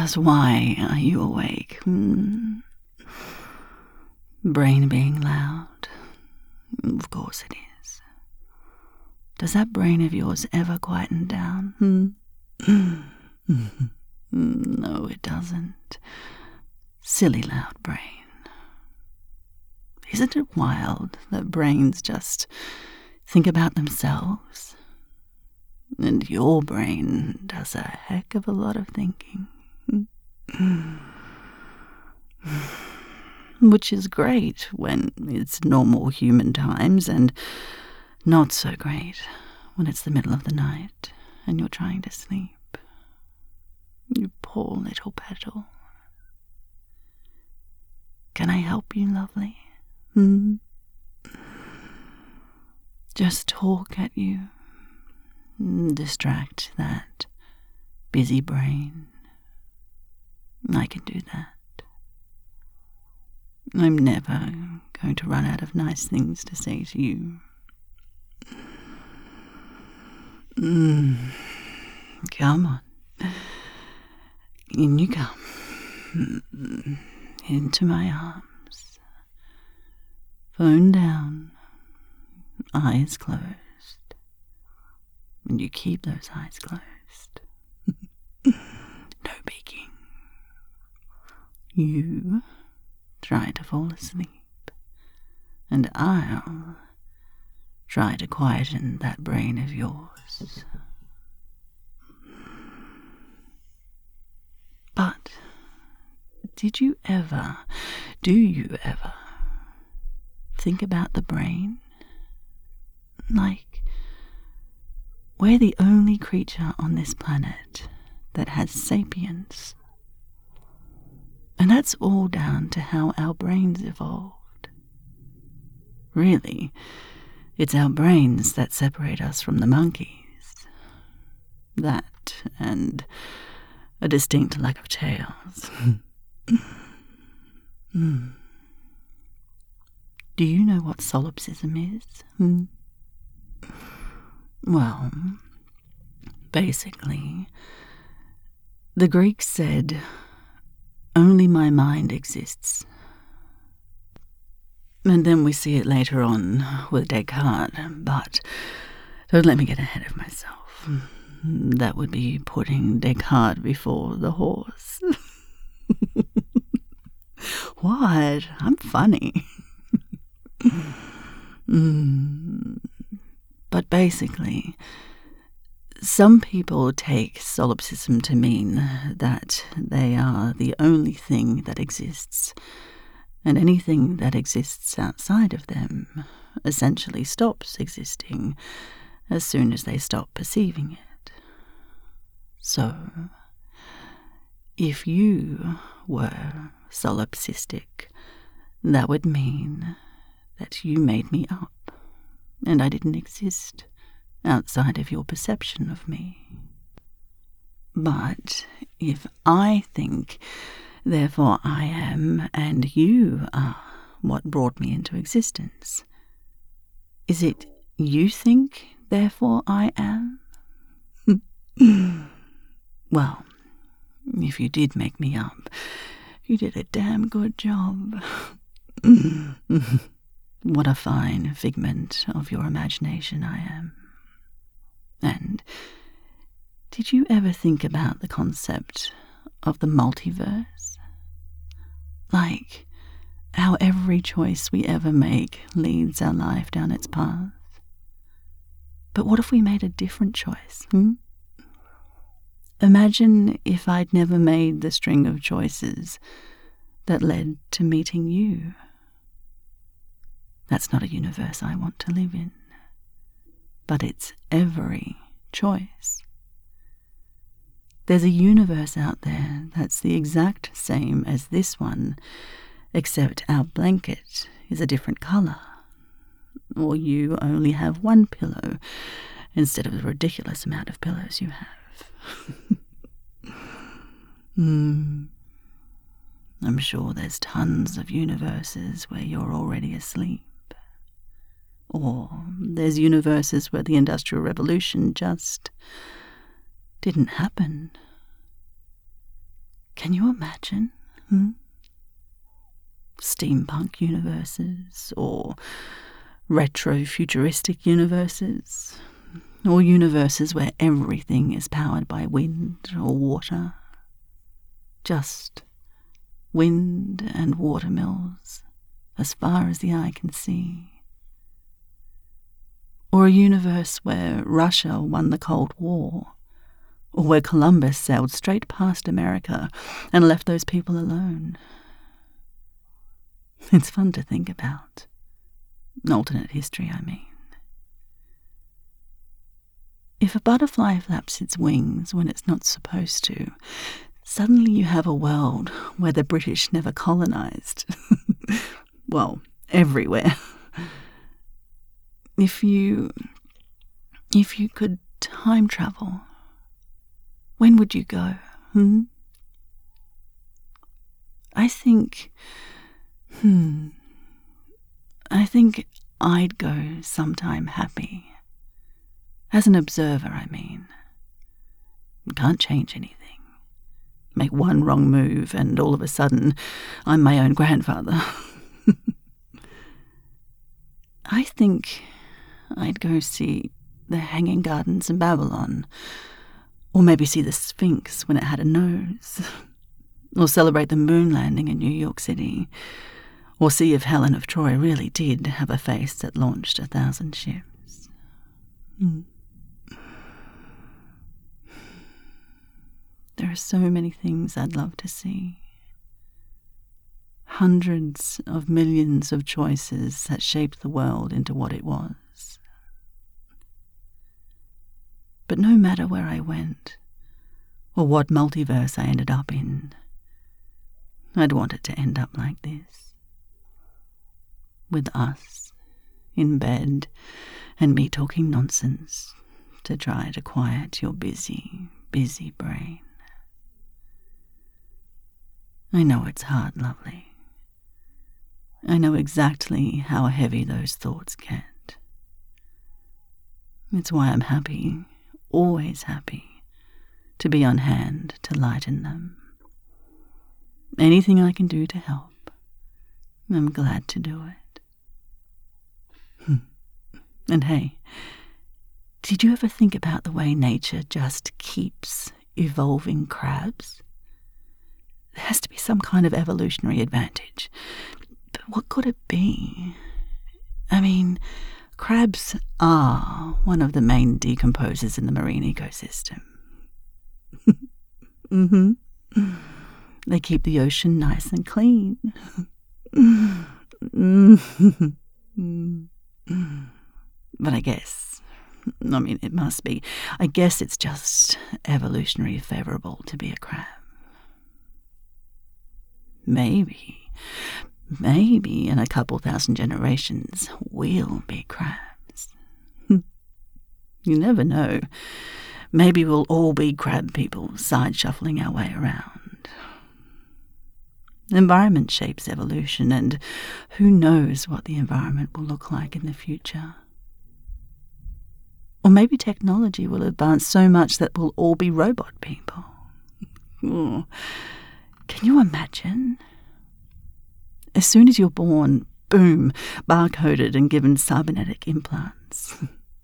Just why are you awake? Brain being loud? Of course it is. Does that brain of yours ever quieten down? No, it doesn't. Silly loud brain. Isn't it wild that brains just think about themselves? And your brain does a heck of a lot of thinking. Which is great when it's normal human times, and not so great when it's the middle of the night and you're trying to sleep. You poor little petal. Can I help you, lovely? Just talk at you. Distract that busy brain. I can do that. I'm never going to run out of nice things to say to you. Come on. In you come. Into my arms. Phone down. Eyes closed. And you keep those eyes closed. No peeking. You try to fall asleep, and I'll try to quieten that brain of yours. But do you ever think about the brain? Like, we're the only creature on this planet that has sapience. And that's all down to how our brains evolved. Really, it's our brains that separate us from the monkeys. That and a distinct lack of tails. Do you know what solipsism is? Well, basically, the Greeks said, only my mind exists. And then we see it later on with Descartes, but don't let me get ahead of myself. That would be putting Descartes before the horse. What? I'm funny. But basically, some people take solipsism to mean that they are the only thing that exists, and anything that exists outside of them essentially stops existing as soon as they stop perceiving it. So, if you were solipsistic, that would mean that you made me up, and I didn't exist outside of your perception of me. But if I think, therefore I am, and you are what brought me into existence, is it you think, therefore I am? Well, if you did make me up, you did a damn good job. What a fine figment of your imagination I am. And did you ever think about the concept of the multiverse? Like how every choice we ever make leads our life down its path. But what if we made a different choice? Imagine if I'd never made the string of choices that led to meeting you. That's not a universe I want to live in. But it's every choice. There's a universe out there that's the exact same as this one, except our blanket is a different color. Or you only have one pillow instead of the ridiculous amount of pillows you have. I'm sure there's tons of universes where you're already asleep. Or there's universes where the Industrial Revolution just didn't happen. Can you imagine? Steampunk universes, or retro-futuristic universes, or universes where everything is powered by wind or water. Just wind and water mills as far as the eye can see. Or a universe where Russia won the Cold War, or where Columbus sailed straight past America and left those people alone. It's fun to think about. Alternate history, I mean. If a butterfly flaps its wings when it's not supposed to, suddenly you have a world where the British never colonized. Well, everywhere. If you could time travel, when would you go? I think I'd go sometime happy. As an observer, I mean. Can't change anything. Make one wrong move and all of a sudden I'm my own grandfather. I think I'd go see the Hanging Gardens in Babylon, or maybe see the Sphinx when it had a nose, or celebrate the moon landing in New York City, or see if Helen of Troy really did have a face that launched 1,000 ships. There are so many things I'd love to see. Hundreds of millions of choices that shaped the world into what it was. But no matter where I went, or what multiverse I ended up in, I'd want it to end up like this. With us, in bed, and me talking nonsense to try to quiet your busy, busy brain. I know it's hard, lovely. I know exactly how heavy those thoughts get. It's why I'm happy, always happy, to be on hand to lighten them. Anything I can do to help, I'm glad to do it. And hey, did you ever think about the way nature just keeps evolving crabs? There has to be some kind of evolutionary advantage. But what could it be? I mean, crabs are one of the main decomposers in the marine ecosystem. They keep the ocean nice and clean. But I guess it's just evolutionary favorable to be a crab. Maybe in a couple thousand generations, we'll be crabs. You never know. Maybe we'll all be crab people, side-shuffling our way around. Environment shapes evolution, and who knows what the environment will look like in the future. Or maybe technology will advance so much that we'll all be robot people. Can you imagine? As soon as you're born, boom, barcoded and given cybernetic implants.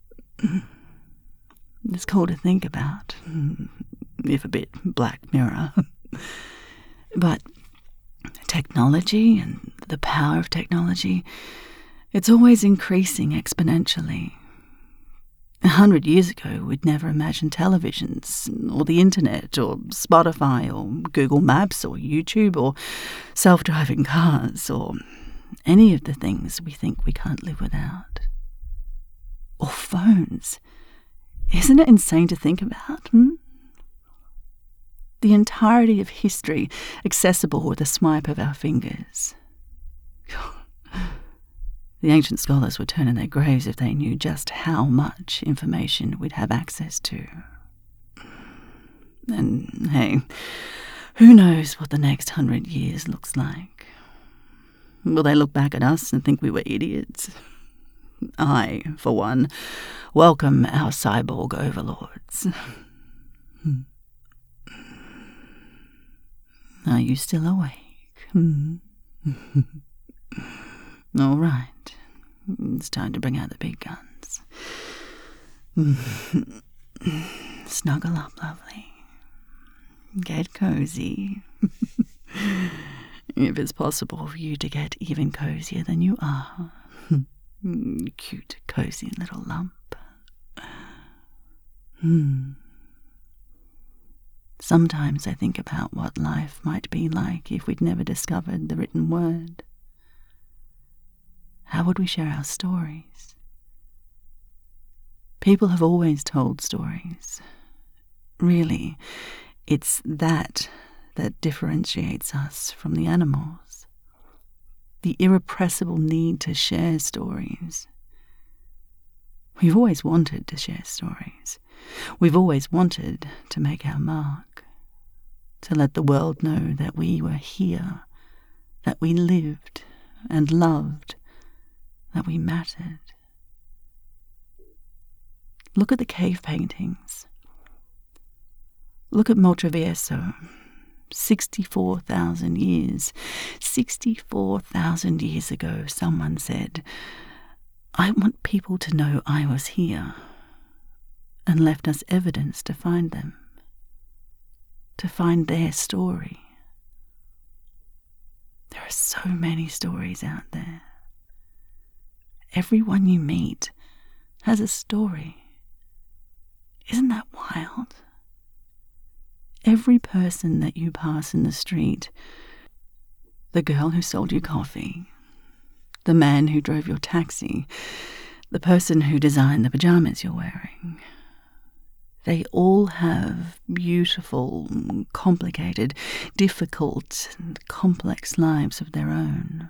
It's cool to think about, if a bit Black Mirror. But technology and the power of technology, it's always increasing exponentially. 100 years ago, we'd never imagined televisions, or the internet, or Spotify, or Google Maps, or YouTube, or self-driving cars, or any of the things we think we can't live without. Or phones. Isn't it insane to think about? The entirety of history accessible with a swipe of our fingers. The ancient scholars would turn in their graves if they knew just how much information we'd have access to. And hey, who knows what the next 100 years looks like? Will they look back at us and think we were idiots? I, for one, welcome our cyborg overlords. Are you still awake? All right. It's time to bring out the big guns. Snuggle up, lovely. Get cozy. If it's possible for you to get even cozier than you are. Cute, cozy little lump. Sometimes I think about what life might be like if we'd never discovered the written word. How would we share our stories? People have always told stories. Really, it's that differentiates us from the animals. The irrepressible need to share stories. We've always wanted to share stories. We've always wanted to make our mark, to let the world know that we were here, that we lived and loved, that we mattered. Look at the cave paintings. Look at Montrevieso. 64,000 years. 64,000 years ago, someone said, I want people to know I was here, and left us evidence to find them, to find their story. There are so many stories out there. Everyone you meet has a story. Isn't that wild? Every person that you pass in the street, the girl who sold you coffee, the man who drove your taxi, the person who designed the pajamas you're wearing, they all have beautiful, complicated, difficult, and complex lives of their own.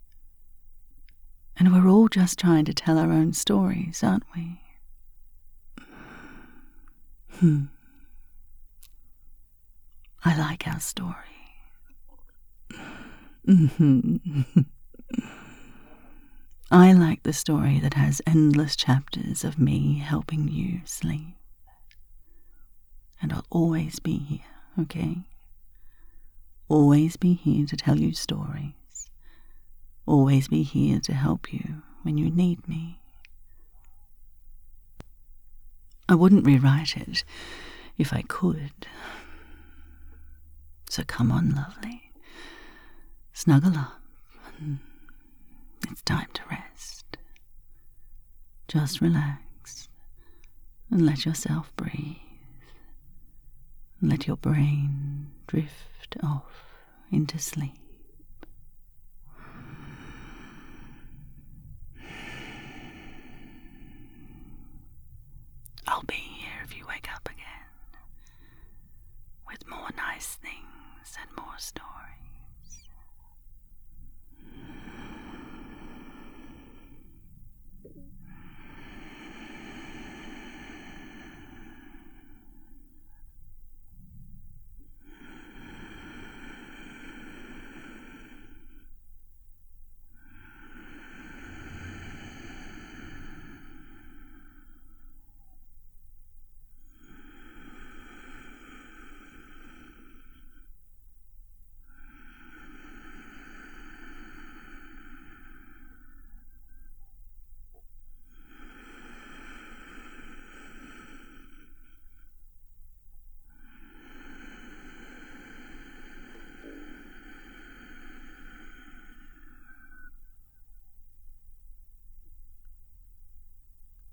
And we're all just trying to tell our own stories, aren't we? I like our story. I like the story that has endless chapters of me helping you sleep. And I'll always be here, okay? Always be here to tell you stories. Always be here to help you when you need me. I wouldn't rewrite it if I could. So come on, lovely. Snuggle up. It's time to rest. Just relax and let yourself breathe. Let your brain drift off into sleep.